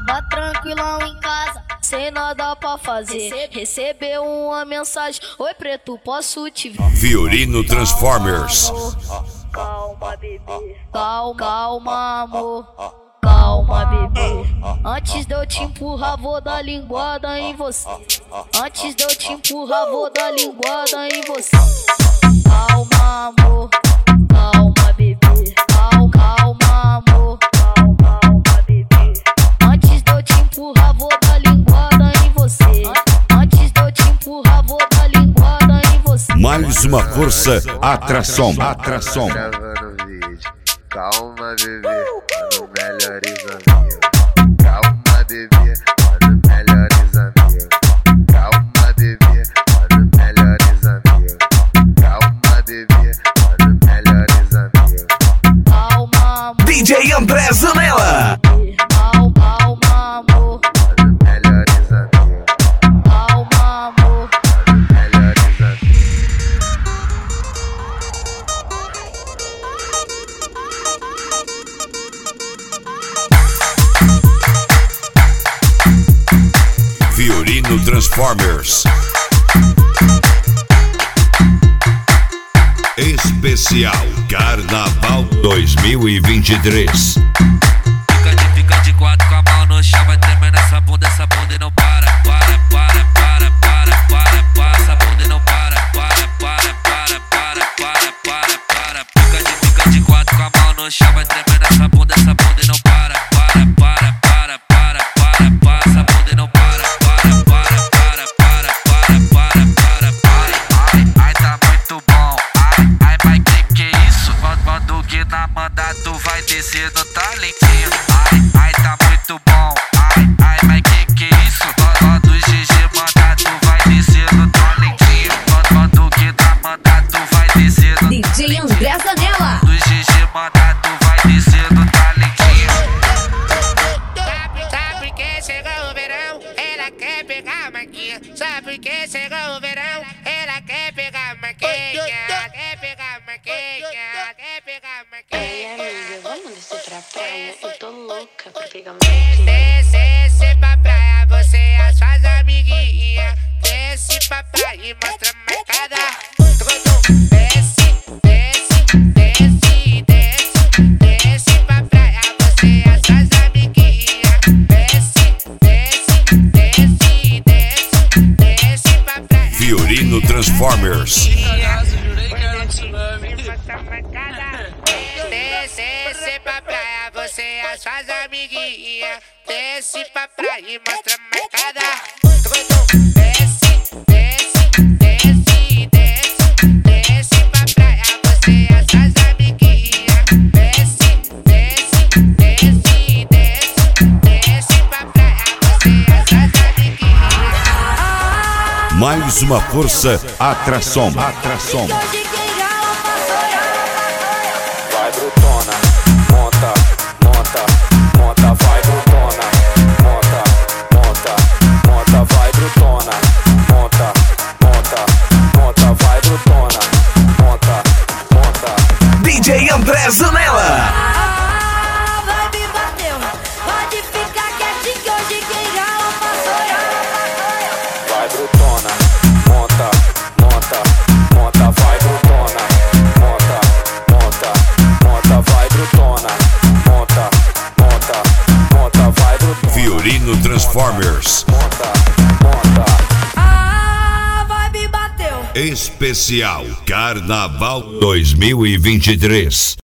Tava tranquilão em casa, sem nada pra fazer. Recebeu uma mensagem: oi preto, posso te ver? Fiorino Transformers. Calma, bebê. Calma, amor. Calma, bebê. Antes de eu te empurrar, vou dar linguada em você. Antes de eu te empurrar, vou dar linguada em você. Calma, amor. Calma, bebê. Calma, amor. Calma, bebê. Antes de eu te empurrar, vou dar linguada em você. Antes de eu te empurrar, vou dar linguada em você. Mais uma força, atração. Gravando vídeo. Calma, bebê, mano, melhores amigos. Calma, bebê, mano, melhores amigos. Calma, bebê, mano, melhores amigos. Calma, bebê, mano, melhores amigos. Calma, amor. DJ André Zanella. Calma, amor. Mano, melhores amigos. Calma, amor. Mano, melhores amigos. Fiorino Transformers. Especial Carnaval 2023. Fica de quatro com a mão no chão, vai tremendo essa bunda e não para. Essa bunda e não para. Fica de quatro com a mão no chão, vai tremendo essa bunda e não para. Essa bunda e não para. Ai, tá muito bom. Ai, mas que é isso? Quando que na manda tu vai descer no talentinho. Ai, tá muito bom. Ai, mas que é isso? Quando o GG manda tu vai descer no talentinho. Quando que na manda tu vai descer no DJ André Zanella. do GG manda tu vai descer no talentinho. Sabe que chegou o verão, ela quer pegar a maquinha. Sabe que chegou o verão, ela quer pegar a maquinha. Quer pegar a maquinha, quer pegar a maquinha. Amiga, vamos descer pra praia? Eu tô louca pra pegar uma maquinha. Desce pra praia, você e as suas amiguinhas. Desce pra praia e mostra a marcada. Desce pra praia, você e as suas amiguinhas. Desce pra praia. Fiorino Transformers. Desce pra praia, você e as suas amiguinhas. Desce pra praia e mostra a marcada. Desce pra praia, você e as suas amiguinhas. Desce pra praia, você e as suas amiguinhas. Mais uma força, atração. Hoje quem rala passa Vai brutona, monta, vai brutona, monta, vai brutona, monta, vai brutona, monta. DJ André Zanella. vai me bateu. Pode ficar quietinho que hoje quem rala passa Vai brutona, monta, vai brutona, monta, vai brutona, monta, vai brutona. Fiorino Transformers. Monta. vai me bateu. Especial Carnaval 2023.